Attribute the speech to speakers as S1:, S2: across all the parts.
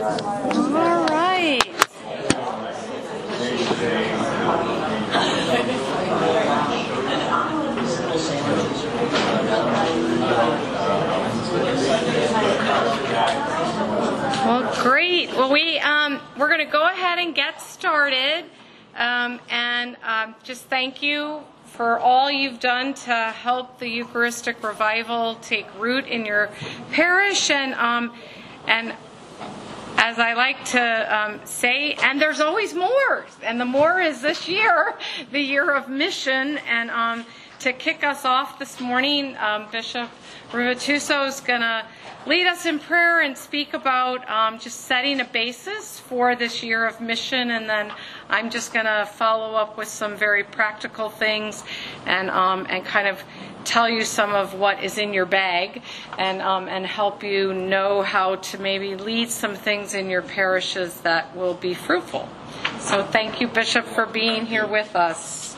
S1: All right. Well, great. Well, we're going to go ahead and get started, and just thank you for all you've done to help the Eucharistic revival take root in your parish, and as I like to say, and there's always more, and the more is this year, the year of mission. And to kick us off this morning, Bishop Rivatuso is going to lead us in prayer and speak about just setting a basis for this year of mission, and then I'm just going to follow up with some very practical things and kind of tell you some of what is in your bag and help you know how to maybe lead some things in your parishes that will be fruitful. So thank you, Bishop, for being here with us.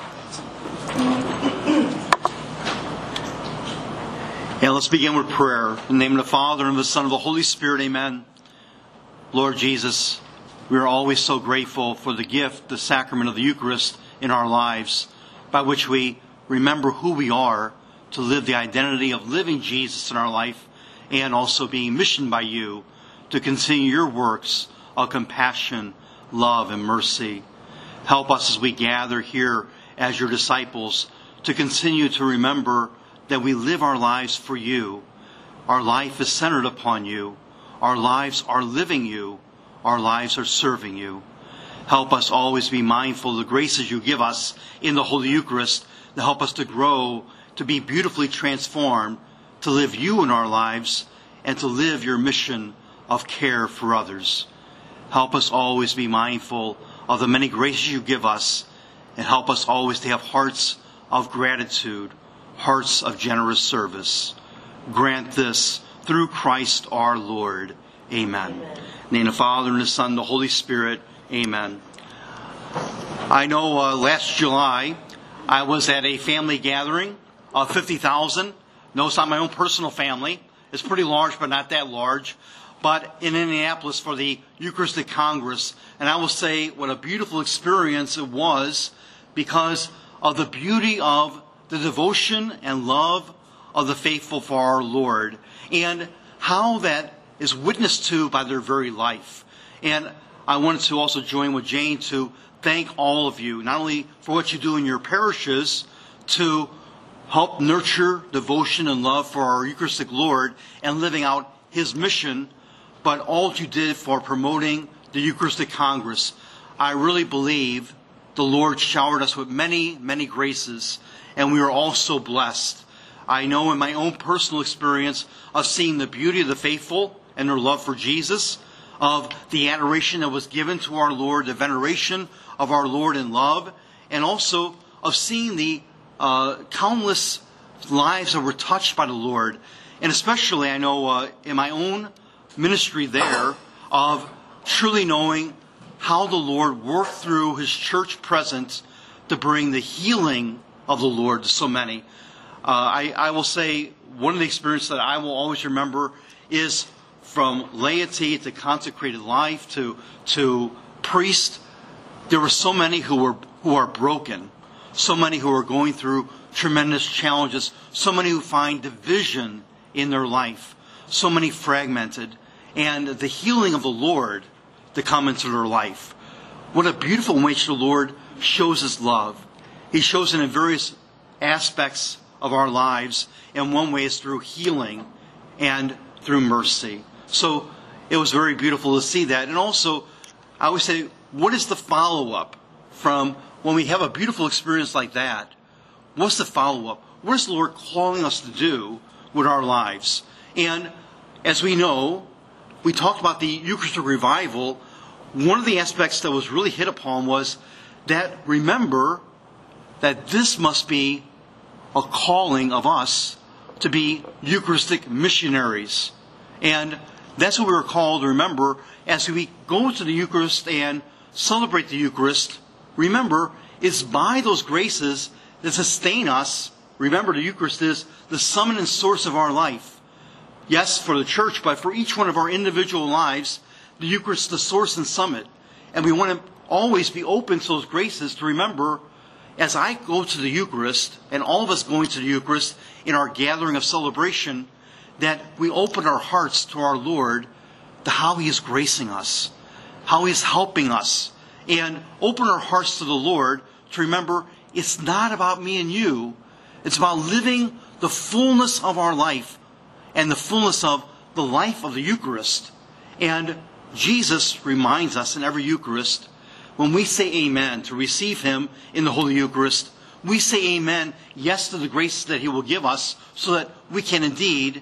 S2: Yeah, let's begin with prayer. In the name of the Father, and of the Son, and of the Holy Spirit, amen. Lord Jesus, we are always so grateful for the gift, the sacrament of the Eucharist in our lives, by which we remember who we are, to live the identity of living Jesus in our life, and also being missioned by you to continue your works of compassion, love, and mercy. Help us as we gather here as your disciples to continue to remember that we live our lives for you. Our life is centered upon you. Our lives are living you. Our lives are serving you. Help us always be mindful of the graces you give us in the Holy Eucharist to help us to grow, to be beautifully transformed, to live you in our lives, and to live your mission of care for others. Help us always be mindful of the many graces you give us, and help us always to have hearts of gratitude, hearts of generous service. Grant this through Christ our Lord. Amen. In the name of the Father, and the Son, and the Holy Spirit. Amen. I know last July I was at a family gathering of 50,000. No, it's not my own personal family. It's pretty large, but not that large. But in Indianapolis for the Eucharistic Congress. And I will say what a beautiful experience it was because of the beauty of the devotion and love of the faithful for our Lord, and how that is witnessed to by their very life. And I wanted to also join with Jane to thank all of you, not only for what you do in your parishes to help nurture devotion and love for our Eucharistic Lord and living out his mission, but all that you did for promoting the Eucharistic Congress. I really believe the Lord showered us with many, many graces, and we are all so blessed. I know in my own personal experience of seeing the beauty of the faithful and their love for Jesus, of the adoration that was given to our Lord, the veneration of our Lord in love, and also of seeing the countless lives that were touched by the Lord. And especially I know in my own ministry there of truly knowing how the Lord worked through his church presence to bring the healing of the Lord to so many. I will say one of the experiences that I will always remember is from laity to consecrated life to priest. There were so many who are broken, so many who are going through tremendous challenges, so many who find division in their life, so many fragmented, and the healing of the Lord to come into their life. What a beautiful way the Lord shows his love. He shows it in various aspects of our lives, and one way is through healing and through mercy. So it was very beautiful to see that. And also, I always say, what is the follow-up from when we have a beautiful experience like that? What's the follow-up? What is the Lord calling us to do with our lives? And as we know, we talked about the Eucharistic revival. One of the aspects that was really hit upon was that remember that this must be a calling of us to be Eucharistic missionaries. And that's what we were called to remember as we go to the Eucharist and celebrate the Eucharist. Remember, it's by those graces that sustain us. Remember, the Eucharist is the summit and source of our life. Yes, for the church, but for each one of our individual lives, the Eucharist the source and summit. And we want to always be open to those graces to remember, as I go to the Eucharist, and all of us going to the Eucharist in our gathering of celebration, that we open our hearts to our Lord, to how He is gracing us, how He is helping us, and open our hearts to the Lord to remember it's not about me and you. It's about living the fullness of our life and the fullness of the life of the Eucharist. And Jesus reminds us in every Eucharist, when we say amen to receive Him in the Holy Eucharist, we say amen, yes, to the grace that He will give us so that we can indeed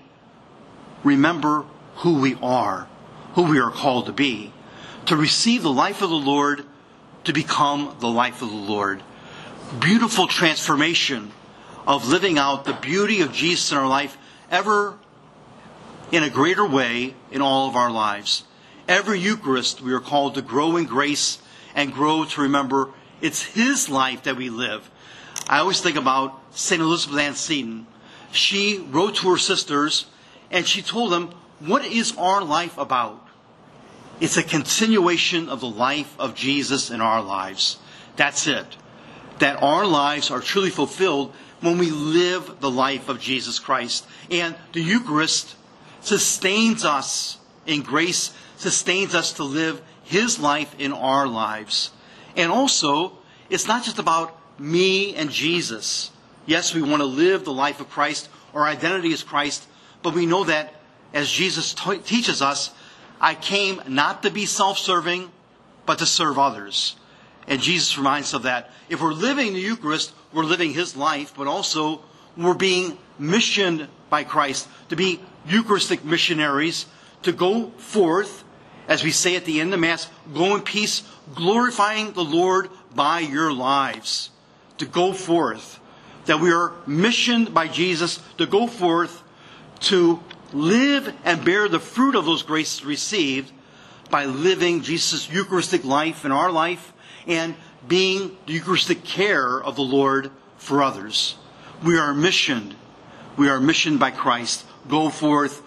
S2: remember who we are called to be, to receive the life of the Lord, to become the life of the Lord. Beautiful transformation of living out the beauty of Jesus in our life ever in a greater way in all of our lives. Every Eucharist we are called to grow in grace and grow to remember it's His life that we live. I always think about St. Elizabeth Ann Seton. She wrote to her sisters and she told them, what is our life about? It's a continuation of the life of Jesus in our lives. That's it. That our lives are truly fulfilled when we live the life of Jesus Christ. And the Eucharist sustains us in grace, sustains us to live His life in our lives. And also, it's not just about me and Jesus. Yes, we want to live the life of Christ. Our identity is Christ. But we know that, as Jesus teaches us, I came not to be self-serving, but to serve others. And Jesus reminds us of that. If we're living the Eucharist, we're living His life, but also we're being missioned by Christ to be Eucharistic missionaries, to go forth, as we say at the end of Mass, go in peace, glorifying the Lord by your lives. To go forth. That we are missioned by Jesus to go forth, to live and bear the fruit of those graces received by living Jesus' Eucharistic life in our life and being the Eucharistic care of the Lord for others. We are missioned. We are missioned by Christ. Go forth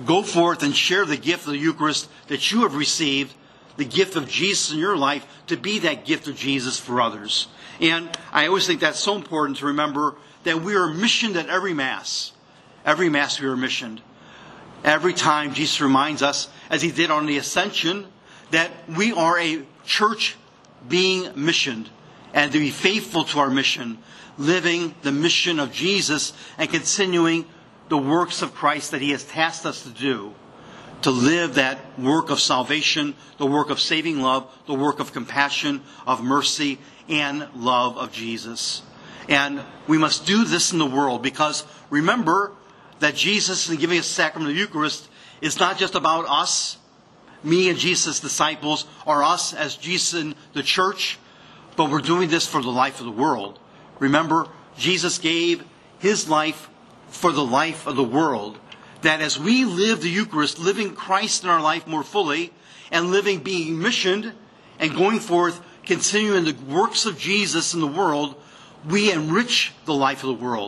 S2: and share the gift of the Eucharist that you have received, the gift of Jesus in your life, to be that gift of Jesus for others. And I always think that's so important to remember that we are missioned at every Mass. Every Mass we are missioned. Every time Jesus reminds us, as He did on the Ascension, that we are a church being missioned and to be faithful to our mission, living the mission of Jesus and continuing the works of Christ that He has tasked us to do, to live that work of salvation, the work of saving love, the work of compassion, of mercy, and love of Jesus. And we must do this in the world because remember that Jesus, in giving us the sacrament of the Eucharist, is not just about us, me and Jesus' disciples, or us as Jesus in the church, but we're doing this for the life of the world. Remember, Jesus gave His life for the life of the world. That as we live the Eucharist, living Christ in our life more fully, and living, being missioned, and going forth, continuing the works of Jesus in the world, we enrich the life of the world.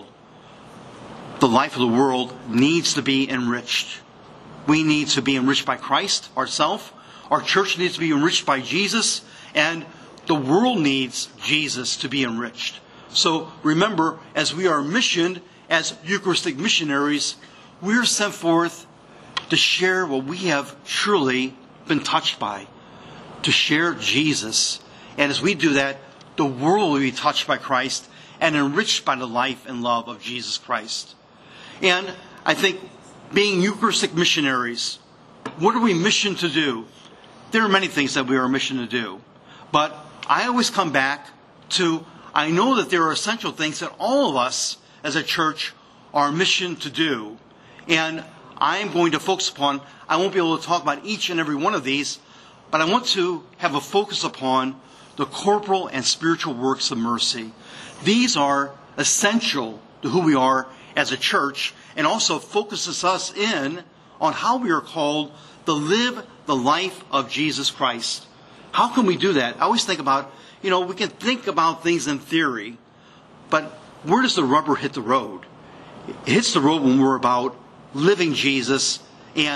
S2: The life of the world needs to be enriched. We need to be enriched by Christ ourselves. Our church needs to be enriched by Jesus. And the world needs Jesus to be enriched. So remember, as we are missioned as Eucharistic missionaries, we are sent forth to share what we have truly been touched by. To share Jesus. And as we do that, the world will be touched by Christ and enriched by the life and love of Jesus Christ. And I think being Eucharistic missionaries, what are we missioned to do? There are many things that we are missioned to do. But I always come back to, I know that there are essential things that all of us as a church are missioned to do. And I am going to focus upon, I won't be able to talk about each and every one of these, but I want to have a focus upon the corporal and spiritual works of mercy. These are essential to who we are as a church, and also focuses us in on how we are called to live the life of Jesus Christ. How can we do that? I always think about, we can think about things in theory, but where does the rubber hit the road? It hits the road when we're about living Jesus and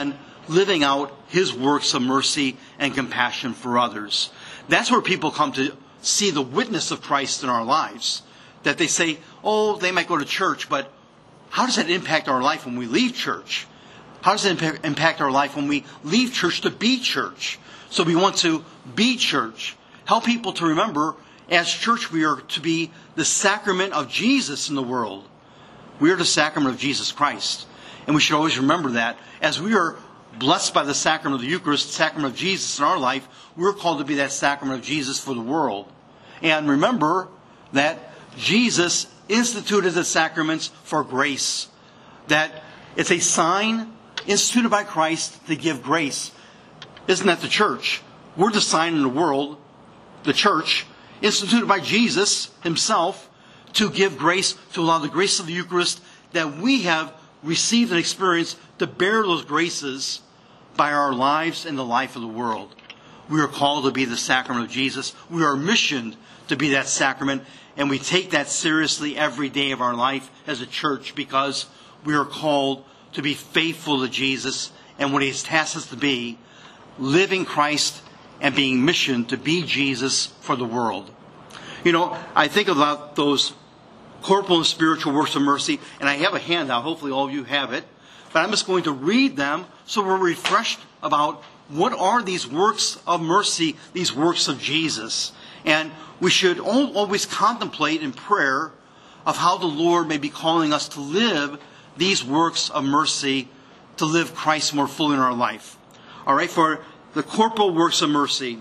S2: living out His works of mercy and compassion for others. That's where people come to see the witness of Christ in our lives. That they say, oh, they might go to church, but how does that impact our life when we leave church? How does it impact our life when we leave church to be church? So we want to be church. Help people to remember, as church, we are to be the sacrament of Jesus in the world. We are the sacrament of Jesus Christ. And we should always remember that. As we are blessed by the sacrament of the Eucharist, the sacrament of Jesus in our life, we're called to be that sacrament of Jesus for the world. And remember that Jesus instituted the sacraments for grace. That it's a sign instituted by Christ to give grace. Isn't that the church? We're the sign in the world, the church, instituted by Jesus Himself to give grace, to allow the grace of the Eucharist that we have received and experienced to bear those graces by our lives and the life of the world. We are called to be the sacrament of Jesus. We are missioned to be that sacrament, and we take that seriously every day of our life as a church because we are called to be faithful to Jesus and what He has tasked us to be, living Christ and being missioned to be Jesus for the world. You know, I think about those corporal and spiritual works of mercy, and I have a handout. Hopefully all of you have it. But I'm just going to read them so we're refreshed about what are these works of mercy, these works of Jesus. And we should always contemplate in prayer of how the Lord may be calling us to live these works of mercy, to live Christ more fully in our life. All right, for the corporal works of mercy: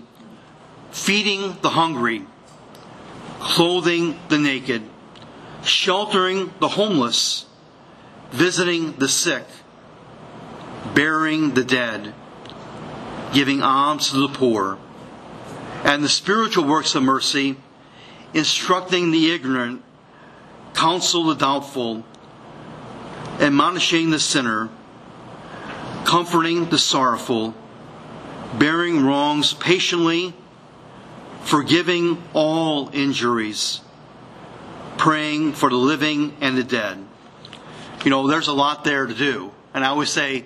S2: feeding the hungry, clothing the naked, sheltering the homeless, visiting the sick, burying the dead, giving alms to the poor. And the spiritual works of mercy: instructing the ignorant, counsel the doubtful, admonishing the sinner, comforting the sorrowful, bearing wrongs patiently, forgiving all injuries, praying for the living and the dead. You know, there's a lot there to do. And I always say,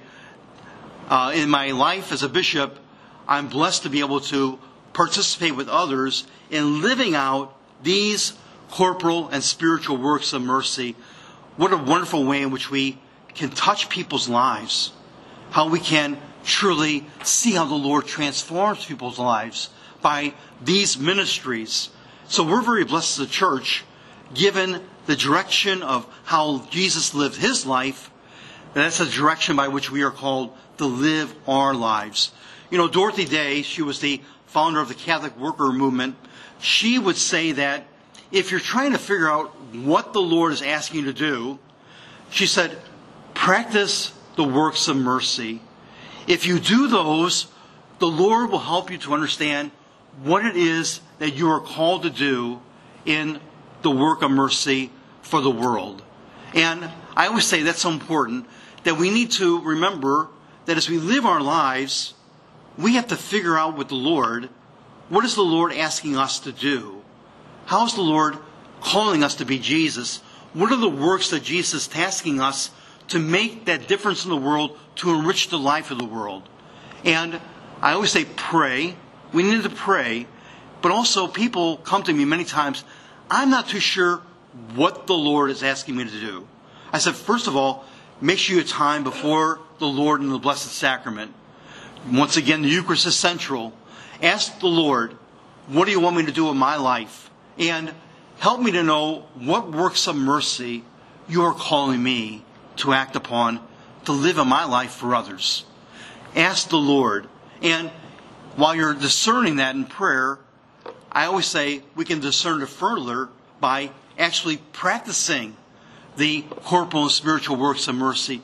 S2: in my life as a bishop, I'm blessed to be able to participate with others in living out these corporal and spiritual works of mercy. What a wonderful way in which we can touch people's lives. How we can truly see how the Lord transforms people's lives by these ministries. So we're very blessed as a church, given the direction of how Jesus lived His life. And that's the direction by which we are called to live our lives. You know, Dorothy Day, she was the founder of the Catholic Worker Movement. She would say that if you're trying to figure out what the Lord is asking you to do, she said, practice the works of mercy. If you do those, the Lord will help you to understand what it is that you are called to do in the work of mercy for the world. And I always say that's so important, that we need to remember that as we live our lives, we have to figure out with the Lord, what is the Lord asking us to do? How is the Lord calling us to be Jesus? What are the works that Jesus is tasking us to make that difference in the world, to enrich the life of the world? And I always say pray. We need to pray. But also people come to me many times, I'm not too sure what the Lord is asking me to do. I said, first of all, make sure you have time before the Lord in the Blessed Sacrament. Once again, the Eucharist is central. Ask the Lord, what do you want me to do in my life? And help me to know what works of mercy you are calling me to act upon, to live in my life for others. Ask the Lord. And while you're discerning that in prayer, I always say we can discern it further by actually practicing the corporal and spiritual works of mercy.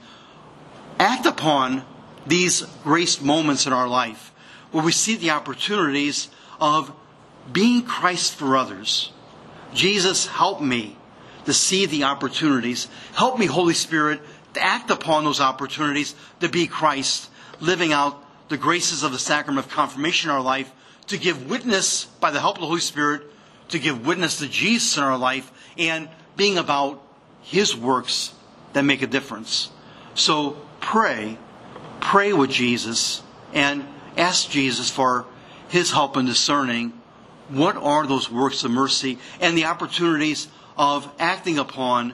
S2: Act upon these grace moments in our life where we see the opportunities of being Christ for others. Jesus, help me to see the opportunities. Help me, Holy Spirit, to act upon those opportunities to be Christ, living out the graces of the sacrament of confirmation in our life, to give witness by the help of the Holy Spirit, to give witness to Jesus in our life, and being about His works that make a difference. So pray, pray with Jesus and ask Jesus for his help in discerning what are those works of mercy and the opportunities of acting upon,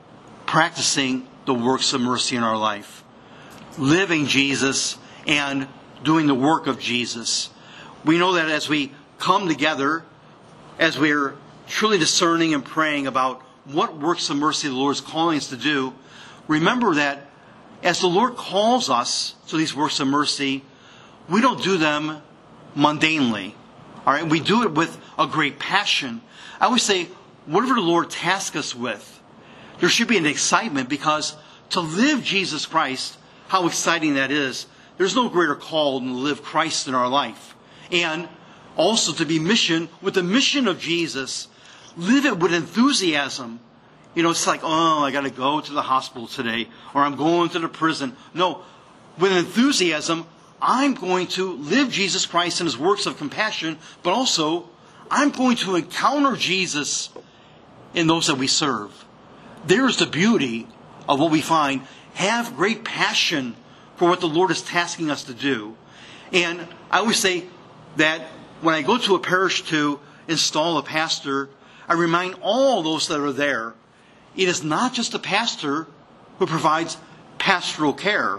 S2: practicing the works of mercy in our life. Living Jesus and doing the work of Jesus. We know that as we come together, as we're truly discerning and praying about what works of mercy the Lord is calling us to do, remember that as the Lord calls us to these works of mercy, we don't do them mundanely. All right, we do it with a great passion. I always say, whatever the Lord tasks us with, there should be an excitement, because to live Jesus Christ, how exciting that is. There's no greater call than to live Christ in our life. And also to be with the mission of Jesus. Live it with enthusiasm. It's like, oh, I got to go to the hospital today, or I'm going to the prison. No, with enthusiasm, I'm going to live Jesus Christ and his works of compassion, but also I'm going to encounter Jesus in those that we serve. There's the beauty of what we find. Have great passion for what the Lord is tasking us to do. And I always say that when I go to a parish to install a pastor, I remind all those that are there, it is not just the pastor who provides pastoral care.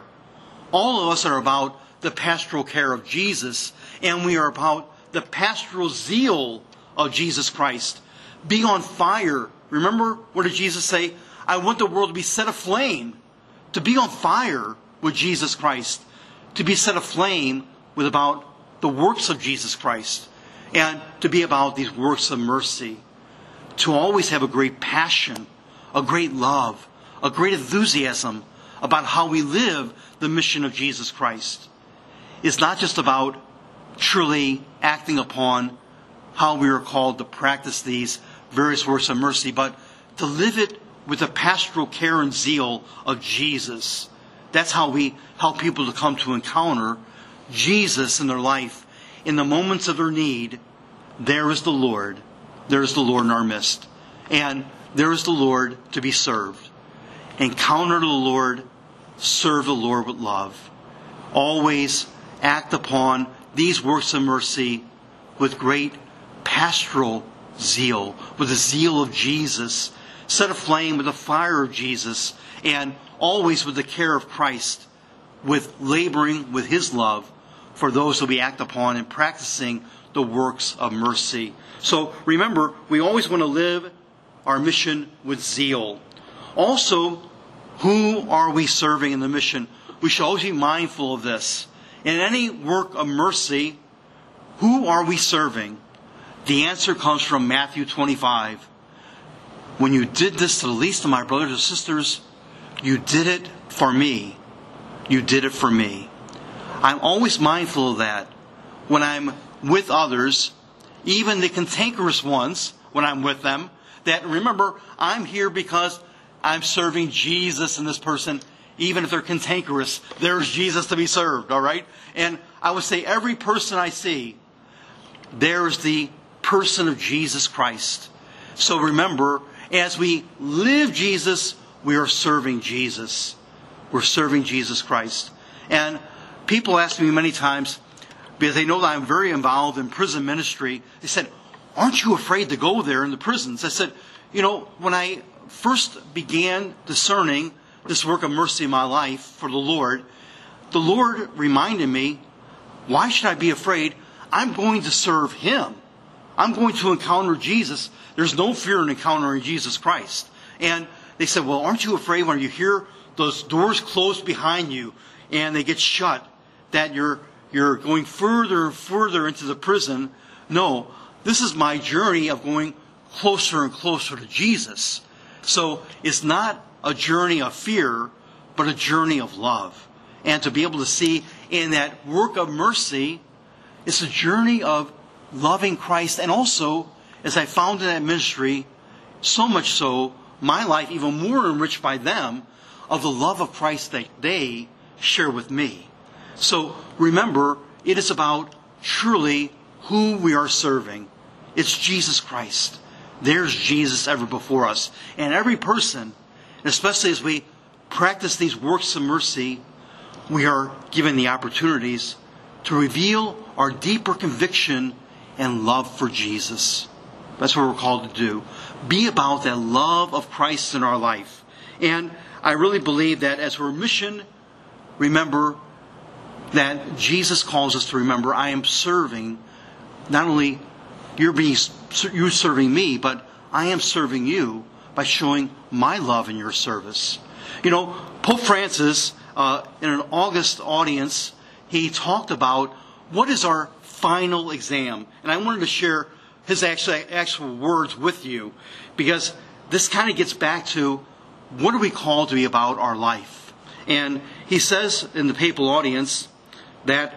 S2: All of us are about the pastoral care of Jesus, and we are about the pastoral zeal of Jesus Christ. Being on fire. Remember, what did Jesus say? I want the world to be set aflame. To be on fire with Jesus Christ. To be set aflame with about the works of Jesus Christ. And to be about these works of mercy. To always have a great passion, a great love, a great enthusiasm about how we live the mission of Jesus Christ. It's not just about truly acting upon how we are called to practice these various works of mercy, but to live it with the pastoral care and zeal of Jesus. That's how we help people to come to encounter Jesus in their life. In the moments of their need, there is the Lord. There is the Lord in our midst. And there is the Lord to be served. Encounter the Lord, serve the Lord with love. Always act upon these works of mercy with great pastoral zeal, with the zeal of Jesus, set aflame with the fire of Jesus, and always with the care of Christ, with laboring with his love for those who we act upon and practicing the works of mercy. So remember, we always want to live our mission with zeal. Also, who are we serving in the mission? We should always be mindful of this. In any work of mercy, who are we serving? The answer comes from Matthew 25. When you did this to the least of my brothers and sisters, you did it for me. You did it for me. I'm always mindful of that when I'm with others, even the cantankerous ones, when I'm with them, that remember, I'm here because I'm serving Jesus in this person. Even if they're cantankerous, there's Jesus to be served, all right? And I would say every person I see, there's the person of Jesus Christ. So remember, as we live Jesus, we are serving Jesus. We're serving Jesus Christ. And people ask me many times, because they know that I'm very involved in prison ministry, they said, aren't you afraid to go there in the prisons? I said, when I first began discerning this work of mercy in my life for the Lord reminded me, why should I be afraid? I'm going to serve him. I'm going to encounter Jesus. There's no fear in encountering Jesus Christ. And they said, well, aren't you afraid when you hear those doors close behind you and they get shut, that you're going further and further into the prison? No, this is my journey of going closer and closer to Jesus. So it's not a journey of fear, but a journey of love. And to be able to see in that work of mercy, it's a journey of loving Christ. And also, as I found in that ministry, so much so, my life even more enriched by them, of the love of Christ that they share with me. So remember, it is about truly who we are serving. It's Jesus Christ. There's Jesus ever before us. And every person, especially as we practice these works of mercy, we are given the opportunities to reveal our deeper conviction and love for Jesus. That's what we're called to do. Be about that love of Christ in our life. And I really believe that as we're mission, remember that Jesus calls us to remember, I am serving, not only you're serving me, but I am serving you by showing my love in your service. You know, Pope Francis, in an August audience, he talked about what is our final exam. And I wanted to share his actual words with you, because this kind of gets back to what are we called to be about our life. And he says in the papal audience that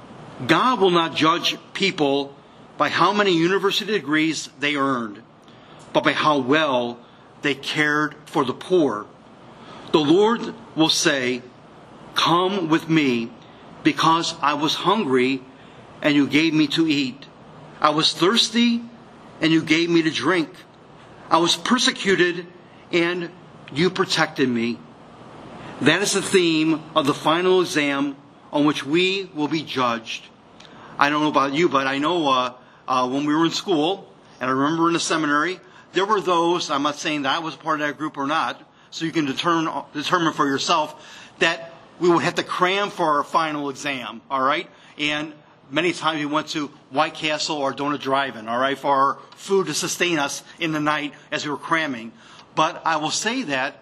S2: God will not judge people by how many university degrees they earned, but by how well they cared for the poor. The Lord will say, come with me, because I was hungry and you gave me to eat. I was thirsty and you gave me to drink. I was persecuted and you protected me. That is the theme of the final exam on which we will be judged. I don't know about you, but I know when we were in school, and I remember in the seminary, there were those, I'm not saying that I was part of that group or not, so you can determine for yourself, that we would have to cram for our final exam, all right? And many times we went to White Castle or Donut Drive-In, all right, for our food to sustain us in the night as we were cramming. But I will say that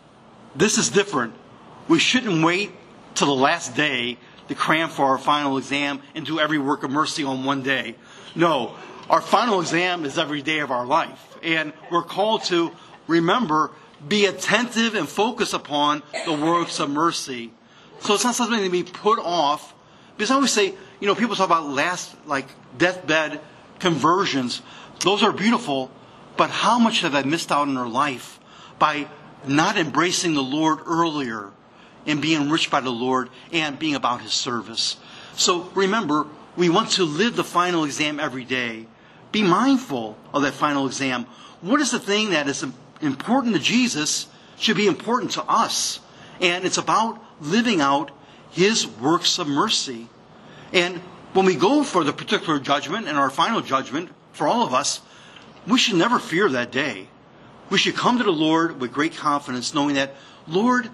S2: this is different. We shouldn't wait till the last day to cram for our final exam and do every work of mercy on one day. No, our final exam is every day of our life. And we're called to remember, be attentive and focus upon the works of mercy. So it's not something to be put off. Because I always say, you know, people talk about deathbed conversions. Those are beautiful, but how much have I missed out in their life by not embracing the Lord earlier and being enriched by the Lord and being about His service? So remember, we want to live the final exam every day. Be mindful of that final exam. What is the thing that is important to Jesus should be important to us? And it's about living out His works of mercy. And when we go for the particular judgment and our final judgment for all of us, we should never fear that day. We should come to the Lord with great confidence, knowing that, Lord,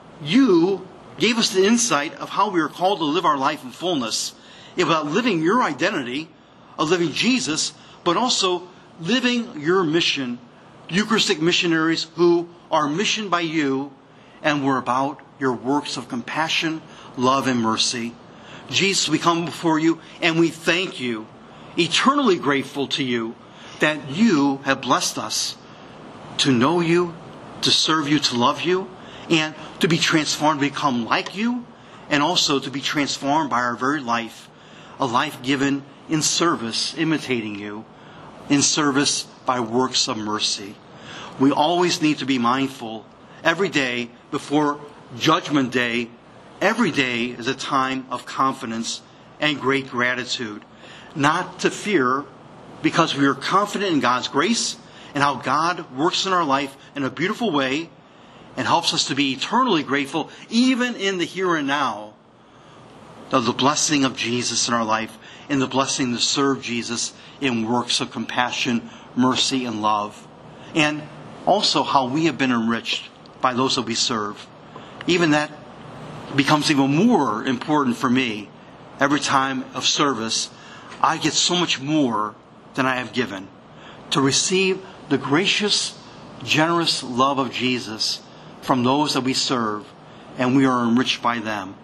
S2: you gave us the insight of how we are called to live our life in fullness, about living your identity, of living Jesus, but also living your mission, Eucharistic missionaries who are missioned by you, and we're about your works of compassion, love, and mercy. Jesus, we come before you and we thank you, eternally grateful to you that you have blessed us to know you, to serve you, to love you, and to be transformed, to become like you, and also to be transformed by our very life, a life given in service, imitating you, in service by works of mercy. We always need to be mindful every day before Judgment Day. Every day is a time of confidence and great gratitude. Not to fear, because we are confident in God's grace and how God works in our life in a beautiful way and helps us to be eternally grateful, even in the here and now, of the blessing of Jesus in our life and the blessing to serve Jesus in works of compassion, mercy, and love. And also how we have been enriched by those that we serve. Even that becomes even more important for me. Every time of service, I get so much more than I have given. To receive the gracious, generous love of Jesus from those that we serve, and we are enriched by them.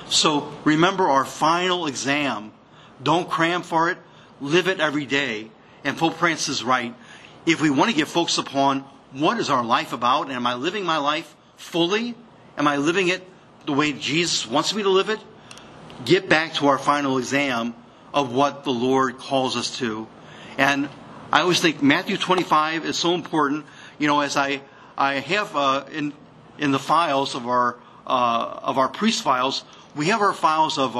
S2: So remember our final exam. Don't cram for it. Live it every day. And Pope Francis is right. If we want to get focused upon what is our life about, and am I living my life fully? Am I living it the way Jesus wants me to live it? Get back to our final exam of what the Lord calls us to. And I always think Matthew 25 is so important. You know, as I have in the files of our priest files, we have our files of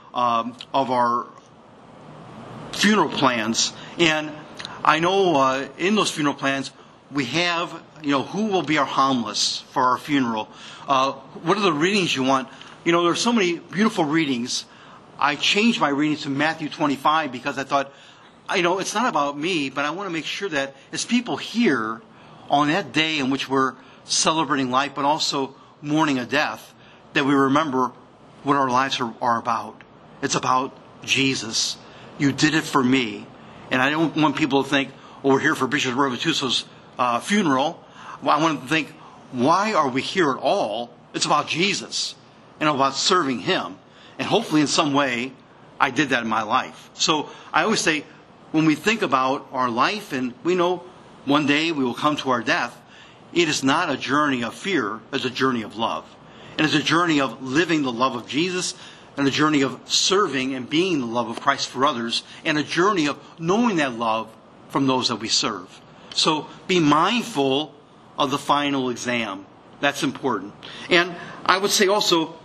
S2: our funeral plans, and I know in those funeral plans we have, who will be our homilist for our funeral. What are the readings you want? there are so many beautiful readings. I changed my reading to Matthew 25 because I thought, it's not about me, but I want to make sure that as people here on that day in which we're celebrating life, but also mourning a death, that we remember what our lives are about. It's about Jesus. You did it for me. And I don't want people to think, we're here for Bishop Revituso's funeral. Well, I want them to think, why are we here at all? It's about Jesus and about serving Him. And hopefully in some way, I did that in my life. So I always say, when we think about our life, and we know one day we will come to our death, it is not a journey of fear, it's a journey of love. And it's a journey of living the love of Jesus, and a journey of serving and being the love of Christ for others, and a journey of knowing that love from those that we serve. So be mindful of the final exam. That's important. And I would say also,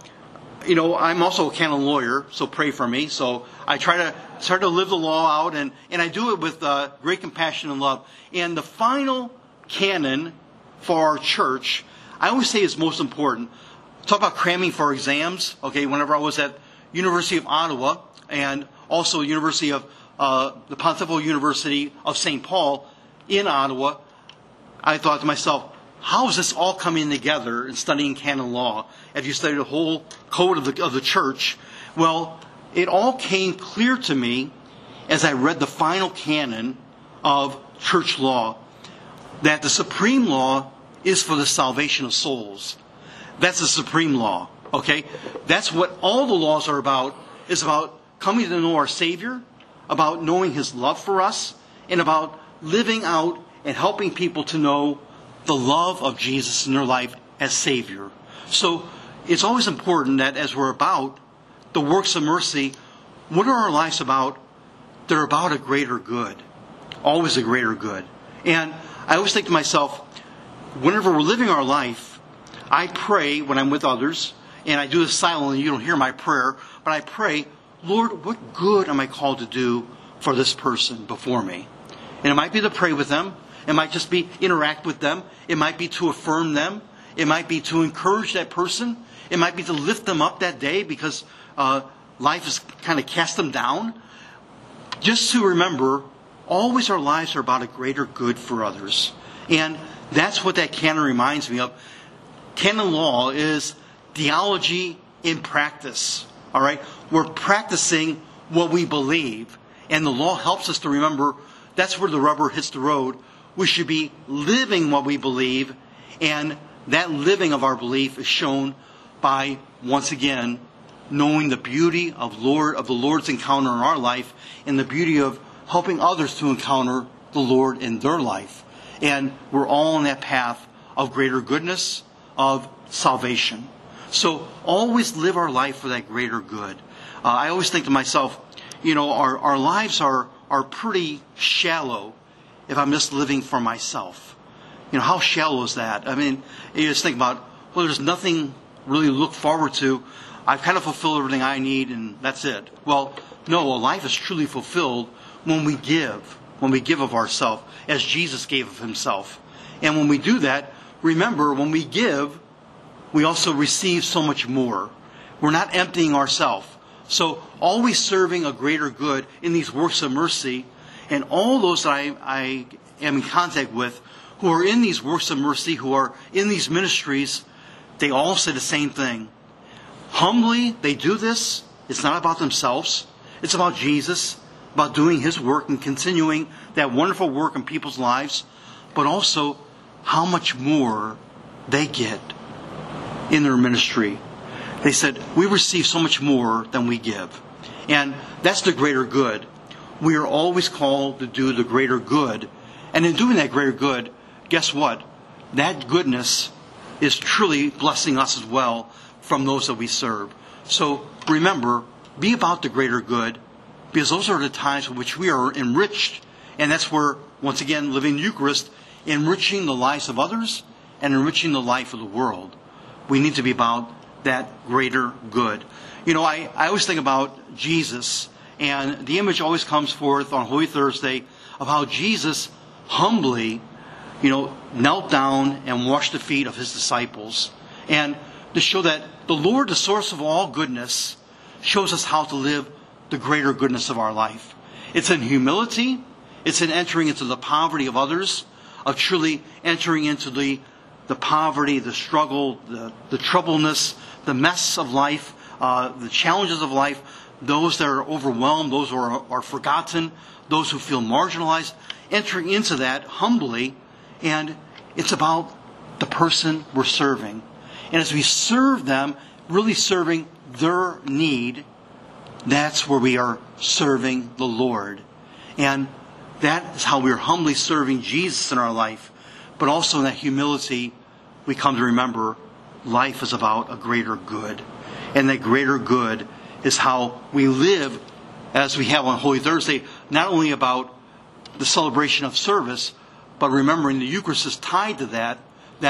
S2: I'm also a canon lawyer, so pray for me. So I try to live the law out, and I do it with great compassion and love. And the final canon for our church, I always say is most important. Talk about cramming for exams. Okay, whenever I was at University of Ottawa and also University of the Pontifical University of St. Paul in Ottawa, I thought to myself, how is this all coming together in studying canon law? If you study the whole code of the church, well, it all came clear to me as I read the final canon of church law, that the supreme law is for the salvation of souls. That's the supreme law, okay? That's what all the laws are about, is about coming to know our Savior, about knowing His love for us, and about living out and helping people to know the love of Jesus in their life as Savior. So it's always important that as we're about the works of mercy, what are our lives about? They're about a greater good. Always a greater good. And I always think to myself, whenever we're living our life, I pray when I'm with others, and I do this silently, you don't hear my prayer, but I pray, Lord, what good am I called to do for this person before me? And it might be to pray with them. It might just be interact with them. It might be to affirm them. It might be to encourage that person. It might be to lift them up that day because life has kind of cast them down. Just to remember, always our lives are about a greater good for others. And that's what that canon reminds me of. Canon law is theology in practice. All right? We're practicing what we believe. And the law helps us to remember that's where the rubber hits the road. We should be living what we believe. And that living of our belief is shown by, once again, knowing the beauty of the Lord's encounter in our life and the beauty of helping others to encounter the Lord in their life. And we're all on that path of greater goodness, of salvation. So always live our life for that greater good. I always think to myself, our lives are pretty shallow if I'm just living for myself. How shallow is that? I mean, you just think about, there's nothing really to look forward to. I've kind of fulfilled everything I need and that's it. Well, no, a life is truly fulfilled when we give of ourselves as Jesus gave of Himself. And when we do that, remember, when we give, we also receive so much more. We're not emptying ourselves. So always serving a greater good in these works of mercy. And all those that I am in contact with who are in these works of mercy, who are in these ministries, they all say the same thing. Humbly, they do this. It's not about themselves. It's about Jesus, about doing His work and continuing that wonderful work in people's lives, but also how much more they get in their ministry. They said, we receive so much more than we give. And that's the greater good. We are always called to do the greater good. And in doing that greater good, guess what? That goodness is truly blessing us as well from those that we serve. So remember, be about the greater good, because those are the times in which we are enriched. And that's where, once again, living the Eucharist, enriching the lives of others and enriching the life of the world. We need to be about that greater good. I always think about Jesus, and the image always comes forth on Holy Thursday of how Jesus humbly, knelt down and washed the feet of His disciples. And to show that the Lord, the source of all goodness, shows us how to live the greater goodness of our life. It's in humility. It's in entering into the poverty of others, of truly entering into the poverty, the struggle, the troubleness, the mess of life, the challenges of life, those that are overwhelmed, those who are forgotten, those who feel marginalized, entering into that humbly. And it's about the person we're serving. And as we serve them, really serving their need, that's where we are serving the Lord. And that is how we're humbly serving Jesus in our life. But also in that humility, we come to remember life is about a greater good. And that greater good is how we live, as we have on Holy Thursday, not only about the celebration of service, but remembering the Eucharist is tied to that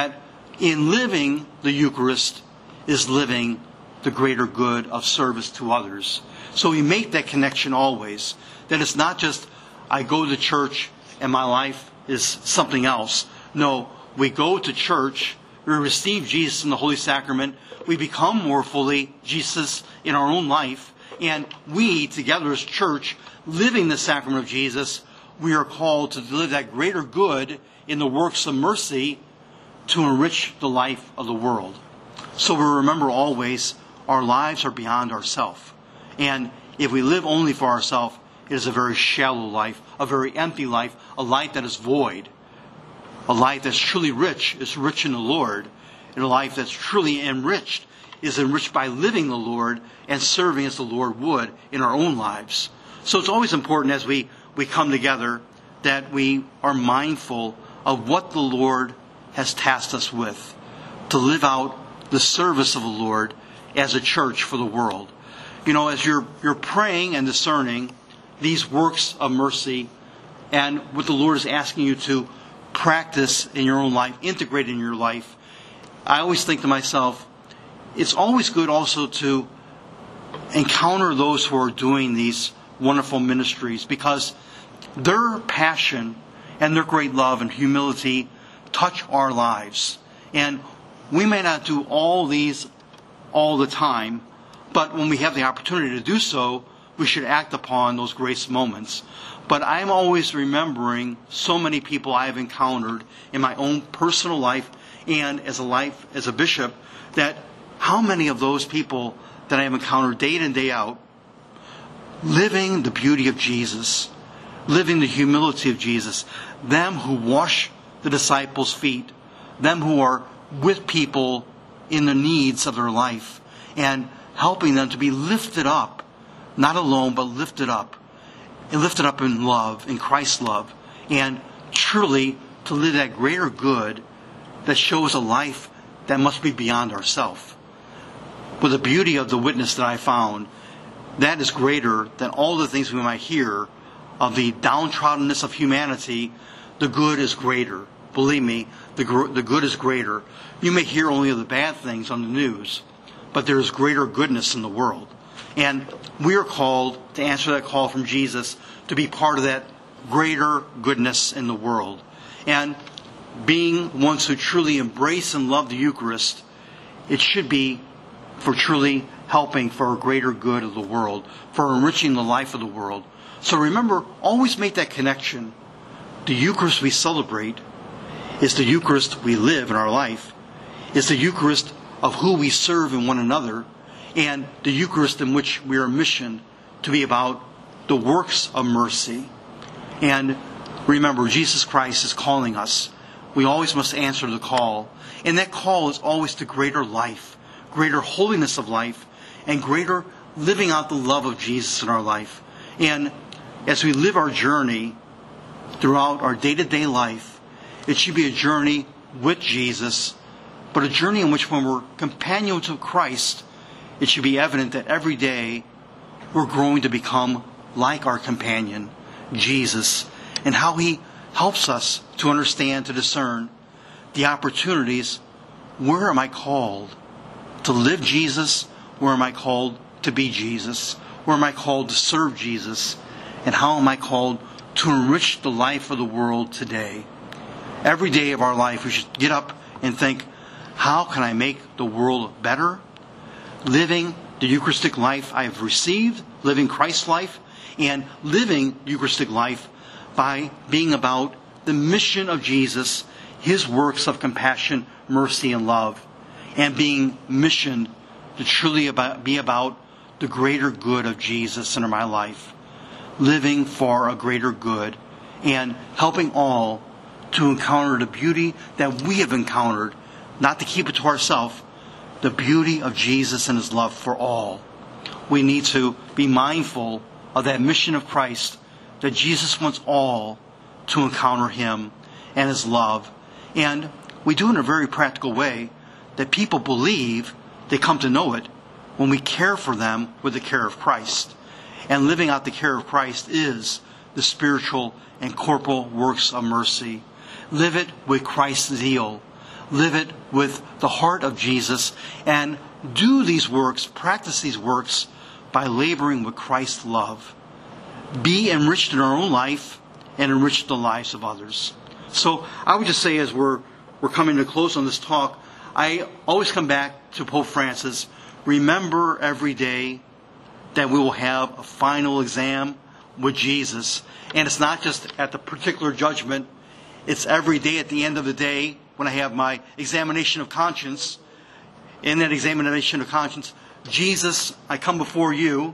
S2: in living the Eucharist is living the greater good of service to others. So we make that connection always, that it's not just I go to church and my life is something else. No, we go to church, we receive Jesus in the Holy Sacrament, we become more fully Jesus in our own life, and we, together as church, living the sacrament of Jesus, we are called to live that greater good in the works of mercy to enrich the life of the world. So we remember always our lives are beyond ourselves. And if we live only for ourselves, it is a very shallow life, a very empty life, a life that is void. A life that's truly rich is rich in the Lord. And a life that's truly enriched is enriched by living the Lord and serving as the Lord would in our own lives. So it's always important as we come together that we are mindful of what the Lord has tasked us with, to live out the service of the Lord as a church for the world. You know, as you're praying and discerning these works of mercy and what the Lord is asking you to practice in your own life, integrate in your life, I always think to myself, it's always good also to encounter those who are doing these wonderful ministries, because their passion and their great love and humility touch our lives. And we may not do all these all the time, but when we have the opportunity to do so, we should act upon those grace moments. But I'm always remembering so many people I have encountered in my own personal life and as a bishop, that how many of those people that I have encountered day in and day out, living the beauty of Jesus, living the humility of Jesus, them who wash the disciples' feet, them who are with people in the needs of their life, and helping them to be lifted up, not alone, but lifted up, and lifted up in love, in Christ's love, and truly to live that greater good that shows a life that must be beyond ourselves. But the beauty of the witness that I found, that is greater than all the things we might hear of the downtroddenness of humanity. The good is greater. Believe me, the good is greater. You may hear only of the bad things on the news, but there is greater goodness in the world. And we are called to answer that call from Jesus to be part of that greater goodness in the world. And being ones who truly embrace and love the Eucharist, it should be for truly helping for a greater good of the world, for enriching the life of the world. So remember, always make that connection. The Eucharist we celebrate is the Eucharist we live in our life, is the Eucharist of who we serve in one another, and the Eucharist in which we are missioned to be about the works of mercy. And remember, Jesus Christ is calling us. We always must answer the call. And that call is always to greater life, greater holiness of life, and greater living out the love of Jesus in our life. And as we live our journey throughout our day-to-day life, it should be a journey with Jesus, but a journey in which when we're companions of Christ, it should be evident that every day we're growing to become like our companion, Jesus, and how He helps us to understand, to discern the opportunities. Where am I called to live Jesus? Where am I called to be Jesus? Where am I called to serve Jesus? And how am I called to enrich the life of the world today? Every day of our life, we should get up and think, how can I make the world better? Living the Eucharistic life I have received, living Christ's life, and living Eucharistic life by being about the mission of Jesus, His works of compassion, mercy, and love, and being missioned to truly be about the greater good of Jesus in my life, living for a greater good, and helping all to encounter the beauty that we have encountered, not to keep it to ourselves, the beauty of Jesus and His love for all. We need to be mindful of that mission of Christ, that Jesus wants all to encounter Him and His love. And we do it in a very practical way that people believe, they come to know it, when we care for them with the care of Christ. And living out the care of Christ is the spiritual and corporal works of mercy. Live it with Christ's zeal. Live it with the heart of Jesus, and do these works, practice these works by laboring with Christ's love. Be enriched in our own life and enrich the lives of others. So I would just say, as we're coming to close on this talk, I always come back to Pope Francis. Remember every day that we will have a final exam with Jesus. And it's not just at the particular judgment. It's every day at the end of the day when I have my examination of conscience. In that examination of conscience, Jesus, I come before you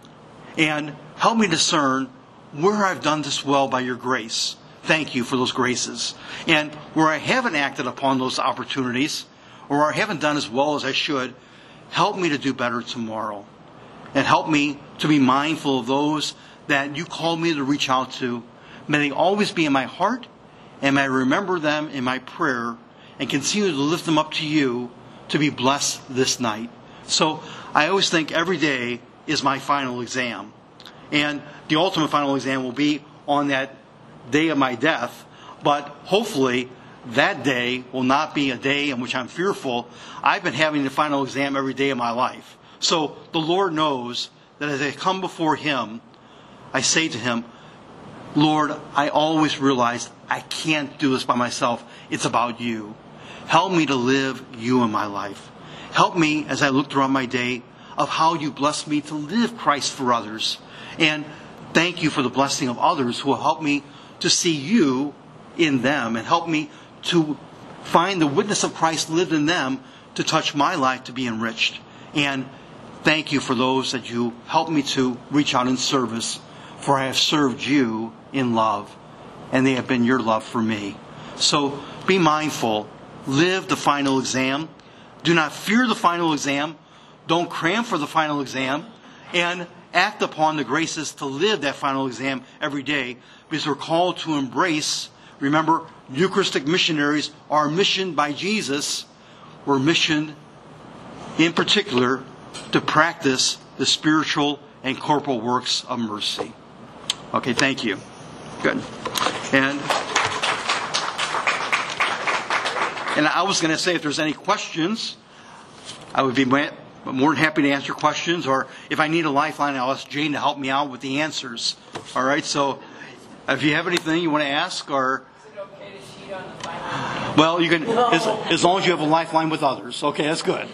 S2: and help me discern where I've done this well by your grace. Thank you for those graces. And where I haven't acted upon those opportunities, or I haven't done as well as I should, help me to do better tomorrow. And help me to be mindful of those that you call me to reach out to. May they always be in my heart, and may I remember them in my prayer, and continue to lift them up to you to be blessed this night. So I always think every day is my final exam. And the ultimate final exam will be on that day of my death. But hopefully that day will not be a day in which I'm fearful. I've been having the final exam every day of my life. So the Lord knows that as I come before Him, I say to Him, Lord, I always realize I can't do this by myself. It's about you. Help me to live you in my life. Help me as I look throughout my day of how you bless me to live Christ for others. And thank you for the blessing of others who will help me to see you in them and help me to find the witness of Christ lived in them to touch my life to be enriched. And thank you for those that you help me to reach out in service, for I have served you in love, and they have been your love for me. So be mindful. Live the final exam. Do not fear the final exam. Don't cram for the final exam. And act upon the graces to live that final exam every day, because we're called to embrace, remember, Eucharistic missionaries are missioned by Jesus. We're missioned in particular to practice the spiritual and corporal works of mercy. Okay, thank you. Good. And I was going to say, if there's any questions, I would be more than happy to answer questions. Or if I need a lifeline, I'll ask Jane to help me out with the answers. All right, so if you have anything you want to ask, or...
S3: Is it okay to cheat on the final?
S2: Well, you can, as long as you have a lifeline with others. Okay, that's good.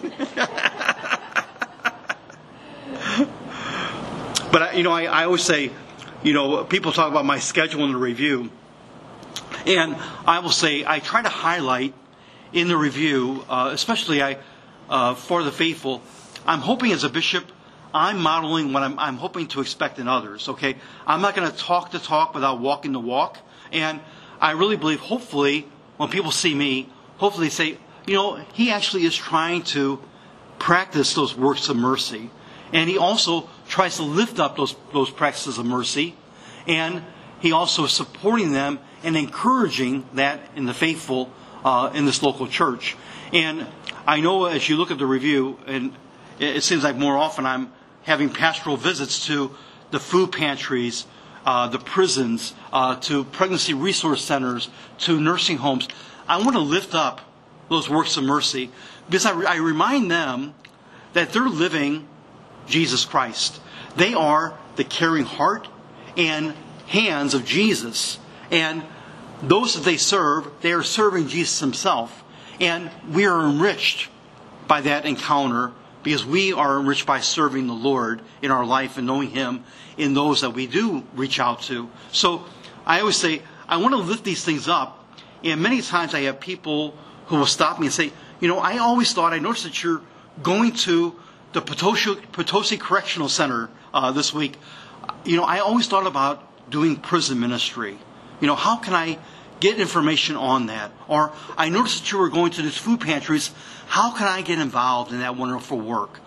S2: But, I always say, people talk about my schedule in the review. And I will say, I try to highlight in the review, especially for the faithful, I'm hoping as a bishop, I'm modeling what I'm hoping to expect in others, okay? I'm not going to talk the talk without walking the walk. And I really believe, hopefully, when people see me, hopefully they say, he actually is trying to practice those works of mercy. And he also tries to lift up those practices of mercy. And he also is supporting them and encouraging that in the faithful in this local church. And I know as you look at the review, and it seems like more often I'm having pastoral visits to the food pantries, the prisons, to pregnancy resource centers, to nursing homes. I want to lift up those works of mercy because I remind them that they're living Jesus Christ. They are the caring heart and hands of Jesus. And those that they serve, they are serving Jesus Himself. And we are enriched by that encounter because we are enriched by serving the Lord in our life and knowing Him in those that we do reach out to. So I always say, I want to lift these things up. And many times I have people who will stop me and say, I always thought, I noticed that you're going to the Potosi Correctional Center this week. I always thought about doing prison ministry. How can I get information on that? Or I noticed that you were going to these food pantries. How can I get involved in that wonderful work?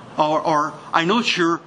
S2: Or I know that you're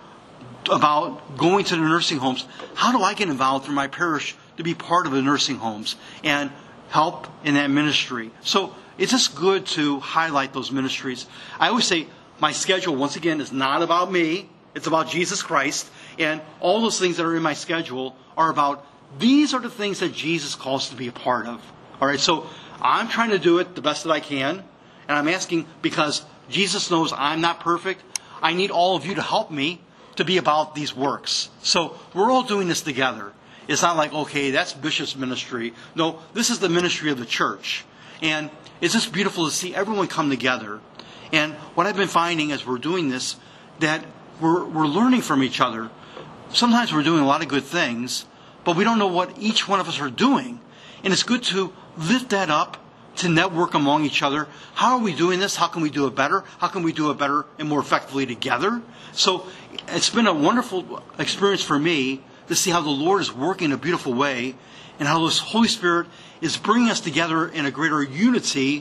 S2: about going to the nursing homes. How do I get involved through my parish to be part of the nursing homes and help in that ministry? So it's just good to highlight those ministries. I always say my schedule, once again, is not about me. It's about Jesus Christ. And all those things that are in my schedule are about, these are the things that Jesus calls to be a part of. All right, so I'm trying to do it the best that I can. And I'm asking because Jesus knows I'm not perfect. I need all of you to help me to be about these works. So we're all doing this together. It's not like, okay, that's Bishop's ministry. No, this is the ministry of the church. And it's just beautiful to see everyone come together. And what I've been finding as we're doing this, that we're learning from each other. Sometimes we're doing a lot of good things, but we don't know what each one of us are doing. And it's good to lift that up, to network among each other. How are we doing this? How can we do it better? How can we do it better and more effectively together? So it's been a wonderful experience for me to see how the Lord is working in a beautiful way and how the Holy Spirit is bringing us together in a greater unity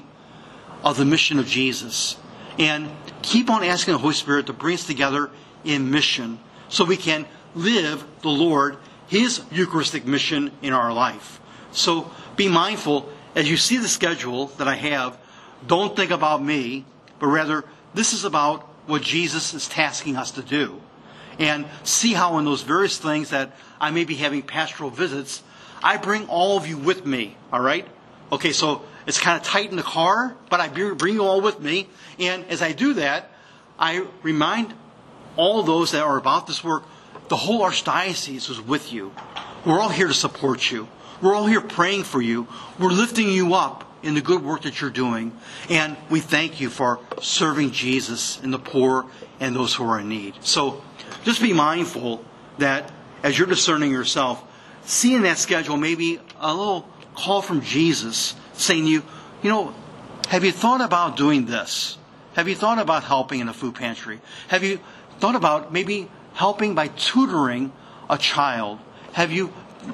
S2: of the mission of Jesus. And keep on asking the Holy Spirit to bring us together in mission so we can live the Lord, His Eucharistic mission in our life. So be mindful as you see the schedule that I have. Don't think about me, but rather this is about what Jesus is tasking us to do. And see how in those various things that I may be having pastoral visits, I bring all of you with me, all right? Okay, so it's kind of tight in the car, but I bring you all with me. And as I do that, I remind all those that are about this work, the whole Archdiocese is with you. We're all here to support you. We're all here praying for you. We're lifting you up in the good work that you're doing. And we thank you for serving Jesus and the poor and those who are in need. So just be mindful that as you're discerning yourself, see in that schedule maybe a little call from Jesus saying to you, have you thought about doing this? Have you thought about helping in a food pantry? Have you thought about maybe helping by tutoring a child? Have you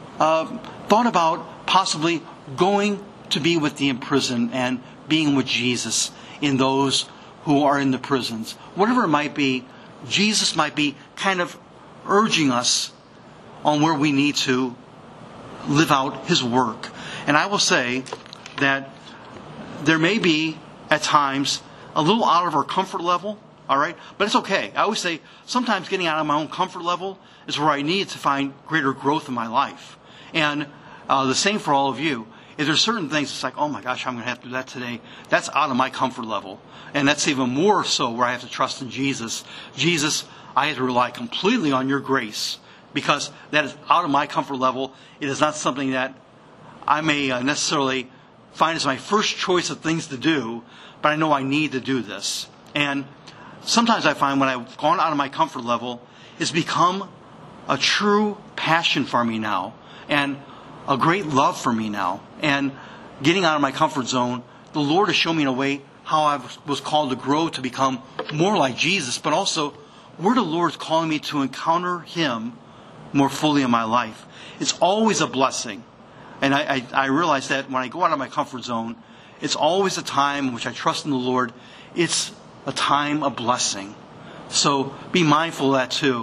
S2: thought about possibly going to be with the imprisoned and being with Jesus in those who are in the prisons? Whatever it might be, Jesus might be kind of urging us on where we need to live out His work. And I will say that there may be, at times, a little out of our comfort level, all right? But it's okay. I always say sometimes getting out of my own comfort level is where I need to find greater growth in my life. And the same for all of you. If there's certain things, it's like, oh my gosh, I'm going to have to do that today. That's out of my comfort level. And that's even more so where I have to trust in Jesus. Jesus, I have to rely completely on your grace because that is out of my comfort level. It is not something that I may necessarily find as my first choice of things to do, but I know I need to do this. And sometimes I find when I've gone out of my comfort level, it's become a true passion for me now and a great love for me now. And getting out of my comfort zone, the Lord has shown me in a way how I was called to grow to become more like Jesus, but also where the Lord is calling me to encounter Him more fully in my life. It's always a blessing. And I realize that when I go out of my comfort zone, it's always a time in which I trust in the Lord. It's a time of blessing. So be mindful of that too.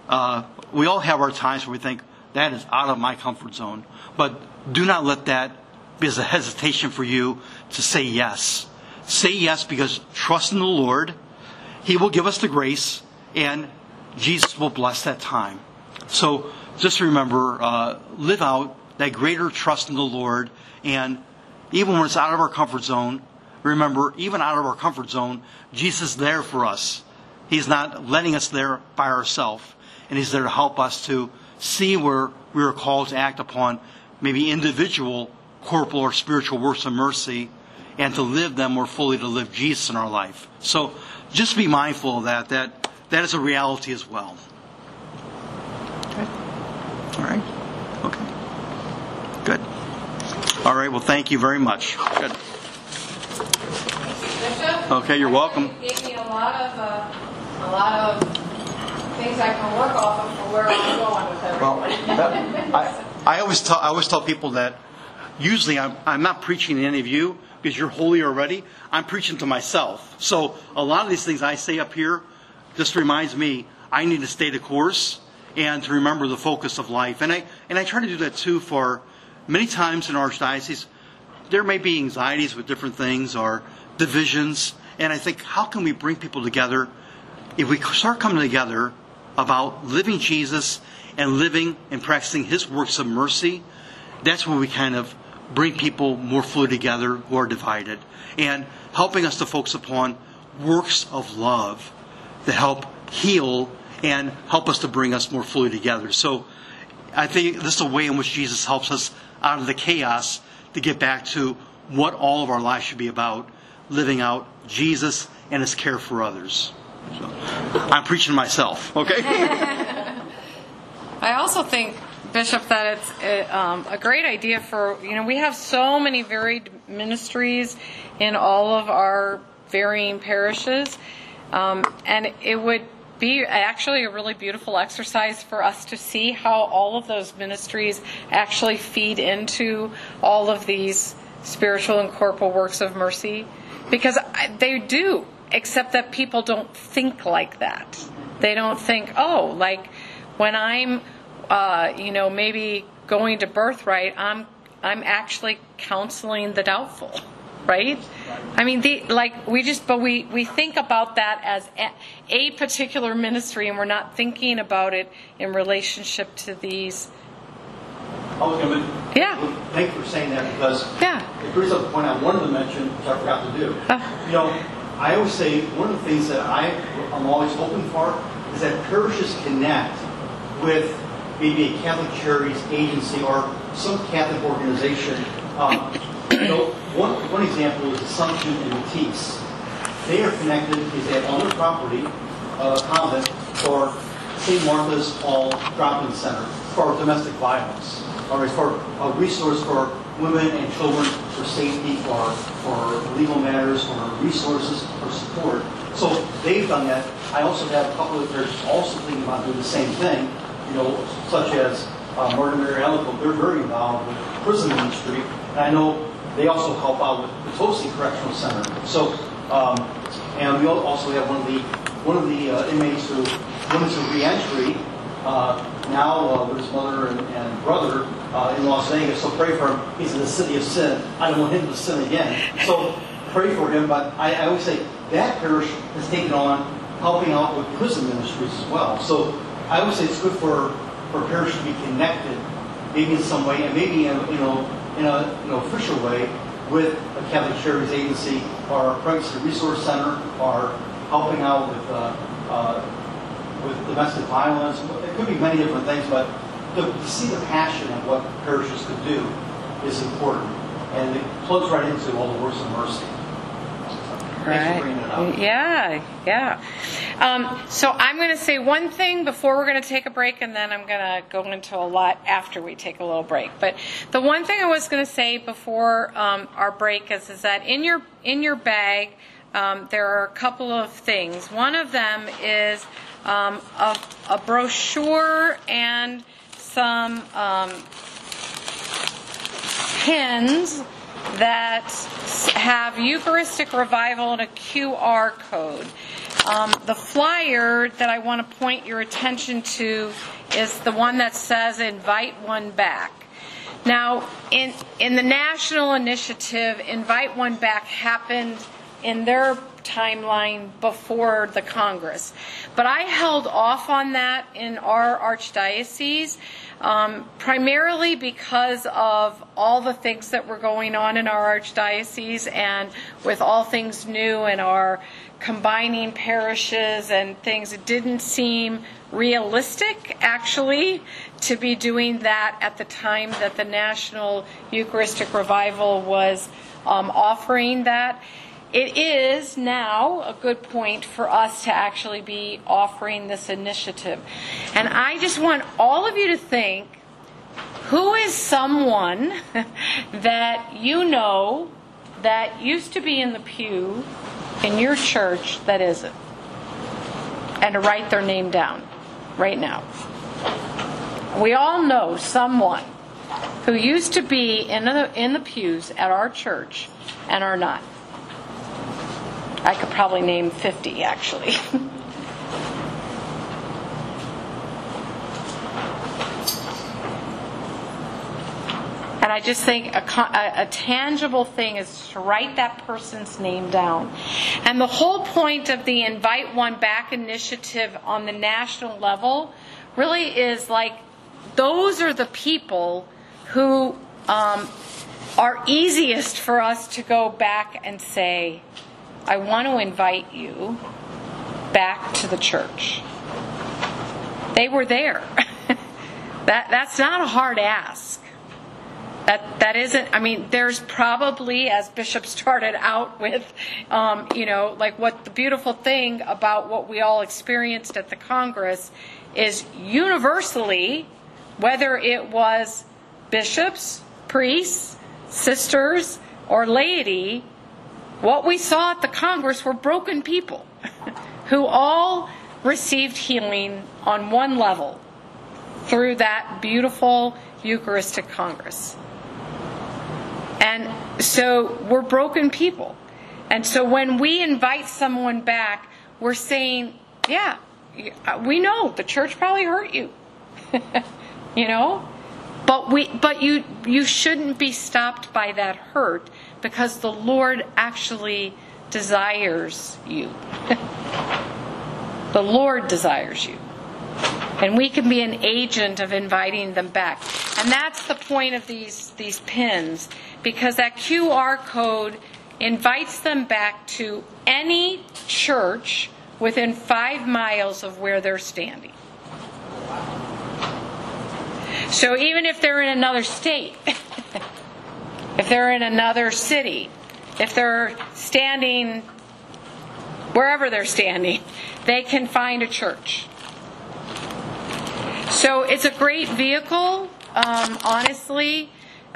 S2: We all have our times where we think, that is out of my comfort zone. But do not let that be as a hesitation for you to say yes. Say yes because trust in the Lord. He will give us the grace and Jesus will bless that time. So just remember, live out that greater trust in the Lord. And even when it's out of our comfort zone, remember, even out of our comfort zone, Jesus is there for us. He's not letting us there by ourselves. And He's there to help us to see where we are called to act upon maybe individual corporal or spiritual works of mercy and to live them more fully, to live Jesus in our life. So just be mindful of that. That is a reality as well. Okay. All right. Okay. Good. All right. Well, thank you very much. Good.
S3: Bishop?
S2: Okay, you're welcome.
S3: You gave me a lot of things I can work off of for where I'm going with everyone.
S2: Well, I always tell people that usually I'm not preaching to any of you because you're holy already. I'm preaching to myself. So a lot of these things I say up here just reminds me I need to stay the course and to remember the focus of life. And I try to do that too for many times in our archdiocese. There may be anxieties with different things or divisions. And I think, how can we bring people together? If we start coming together about living Jesus and living and practicing His works of mercy, that's when we kind of bring people more fully together who are divided. And helping us to focus upon works of love that help heal and help us to bring us more fully together. So I think this is a way in which Jesus helps us out of the chaos to get back to what all of our lives should be about, living out Jesus and His care for others. So, I'm preaching to myself, okay?
S1: I also think, Bishop, that it's a great idea for, we have so many varied ministries in all of our varying parishes, and it would be actually a really beautiful exercise for us to see how all of those ministries actually feed into all of these spiritual and corporal works of mercy, because they do, except that people don't think like that. They don't think, like when I'm maybe going to Birthright, I'm actually counseling the doubtful, right? I mean, we think about that as a particular ministry, and we're not thinking about it in relationship to these. Yeah.
S2: Thank you for saying that, because it brings up a point I wanted to mention, which I forgot to do. I always say one of the things that I'm always hoping for is that parishes connect with maybe a Catholic Charities agency or some Catholic organization. One example is Assumption and Matisse. They are connected because they have on their property a convent for St. Martha's Hall Drop-In Center for domestic violence, or for a resource for women and children for safety, for legal matters, for resources, for support. So they've done that. I also have a couple of churches also thinking about doing the same thing, such as Martin Mary Ellicott. They're very involved with prison ministry. And I know they also help out with the Potosi Correctional Center. So, and we also have one of the inmates who went into reentry now with his mother and brother in Las Vegas. So pray for him. He's in the city of sin. I don't want him to sin again. So pray for him. But I always say that parish has taken on helping out with prison ministries as well. So I always say it's good for parish to be connected, maybe in some way, and maybe in an official way with a Catholic Charities agency or a pregnancy resource center, or helping out with domestic violence. It could be many different things, but to see the passion of what parishes could do is important, and it plugs right into all the works of mercy. Thanks for bringing it up.
S1: Yeah. So I'm going to say one thing before we're going to take a break, and then I'm going to go into a lot after we take a little break. But the one thing I was going to say before our break is that in your bag there are a couple of things. One of them is a brochure and some pins that have Eucharistic Revival and a QR code. The flyer that I want to point your attention to is the one that says Invite One Back. Now, in the national initiative, Invite One Back happened in their timeline before the Congress. But I held off on that in our archdiocese, primarily because of all the things that were going on in our archdiocese, and with all things new and our combining parishes and things, it didn't seem realistic, actually, to be doing that at the time that the National Eucharistic Revival was offering that. It is now a good point for us to actually be offering this initiative. And I just want all of you to think, who is someone that you know that used to be in the pew in your church that isn't? And to write their name down right now. We all know someone who used to be in the pews at our church and are not. I could probably name 50, actually. And I just think a tangible thing is to write that person's name down. And the whole point of the Invite One Back initiative on the national level really is like, those are the people who are easiest for us to go back and say, I want to invite you back to the church. They were there. That's not a hard ask. That isn't, I mean, there's probably, as Bishop started out with, like what the beautiful thing about what we all experienced at the Congress is universally, whether it was bishops, priests, sisters, or laity, what we saw at the Congress were broken people who all received healing on one level through that beautiful Eucharistic Congress. And so we're broken people. And so when we invite someone back, we're saying, yeah, we know the church probably hurt you. But you shouldn't be stopped by that hurt, because the Lord actually desires you. The Lord desires you. And we can be an agent of inviting them back. And that's the point of these pins, because that QR code invites them back to any church within 5 miles of where they're standing. So even if they're in another state, if they're in another city, if they're standing wherever they're standing, they can find a church. So it's a great vehicle, honestly,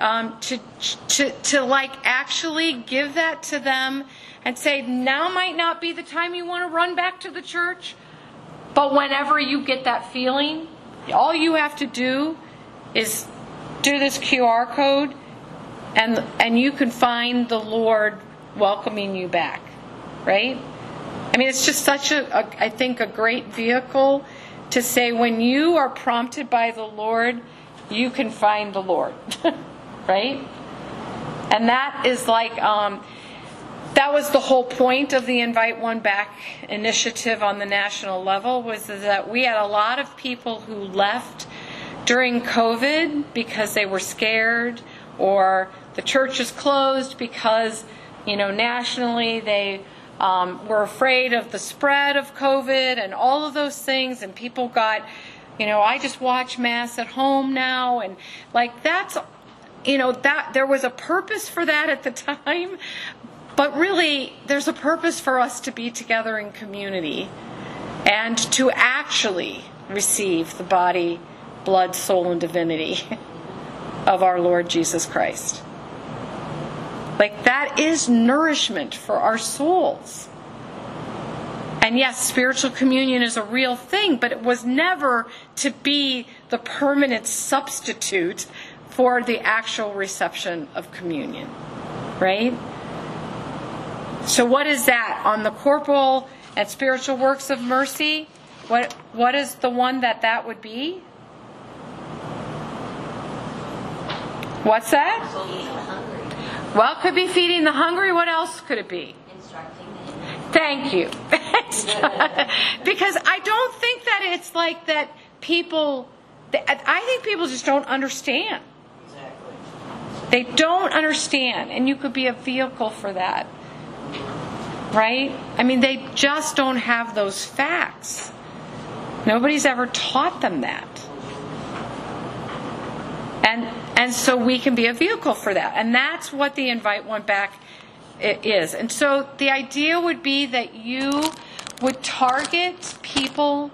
S1: to like actually give that to them and say, now might not be the time you want to run back to the church, but whenever you get that feeling, all you have to do is do this QR code, and you can find the Lord welcoming you back, right? I mean, it's just such I think a great vehicle to say, when you are prompted by the Lord, you can find the Lord, right? And that is like, that was the whole point of the Invite One Back initiative on the national level, was that we had a lot of people who left during COVID because they were scared, or the church is closed because, nationally they were afraid of the spread of COVID and all of those things, and people got, I just watch Mass at home now, and like that's, that there was a purpose for that at the time, but really there's a purpose for us to be together in community and to actually receive the body, blood, soul, and divinity of our Lord Jesus Christ. Like, that is nourishment for our souls. And yes, spiritual communion is a real thing, but it was never to be the permanent substitute for the actual reception of communion, right? So what is that? On the corporal and spiritual works of mercy, what is the one that would be? What's that? Well, it could be feeding the hungry. What else could it be? Thank you. Because I don't think that it's like that people, I think people just don't understand.
S4: Exactly.
S1: They don't understand, and you could be a vehicle for that. Right? I mean, they just don't have those facts. Nobody's ever taught them that. And so we can be a vehicle for that. And that's what the Invite One Back is. And so the idea would be that you would target people,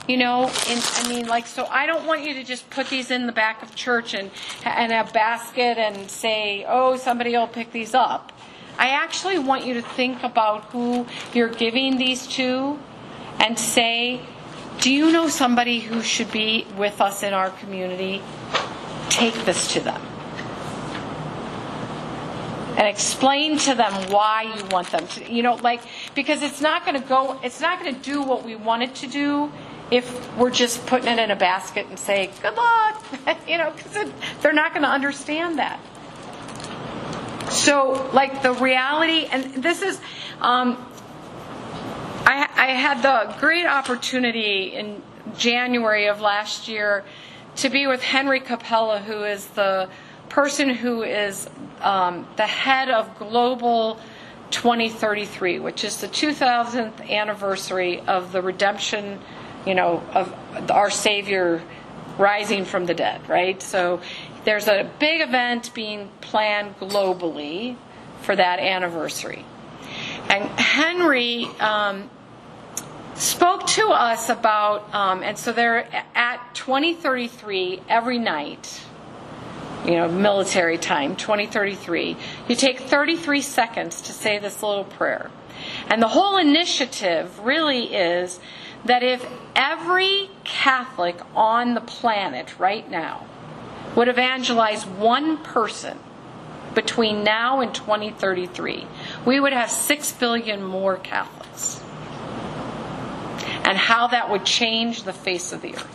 S1: so I don't want you to just put these in the back of church and a basket and say, oh, somebody will pick these up. I actually want you to think about who you're giving these to and say, do you know somebody who should be with us in our community? Take this to them. And explain to them why you want them to, because it's not going to do what we want it to do if we're just putting it in a basket and say, good luck, because they're not going to understand that. So, the reality, and this is, I had the great opportunity in January of last year to be with Henry Capella, who is the person who is the head of Global 2033, which is the 2000th anniversary of the redemption, of our Savior rising from the dead, right? So there's a big event being planned globally for that anniversary. And Henry spoke to us about, and so they're at 2033 every night, military time, 2033. You take 33 seconds to say this little prayer. And the whole initiative really is that if every Catholic on the planet right now would evangelize one person between now and 2033, we would have 6 billion more Catholics. And how that would change the face of the earth.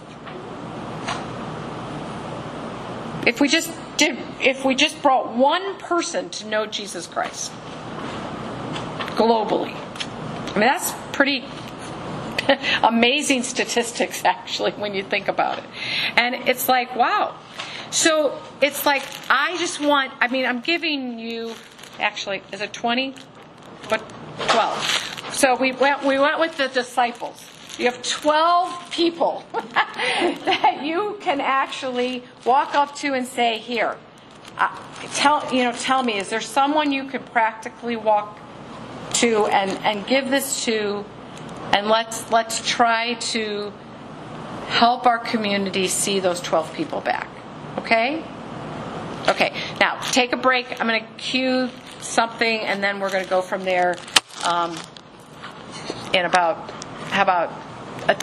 S1: If we just brought one person to know Jesus Christ globally. I mean, that's pretty amazing statistics, actually, when you think about it. And it's like, wow. So it's like, I'm giving you, actually, is it 20? But 12. So we went with the disciples. You have 12 people that you can actually walk up to and say, here, tell me, is there someone you could practically walk to and give this to, and let's try to help our community see those 12 people back. Okay? Okay, now take a break. I'm going to cue something, and then we're going to go from there in about, how about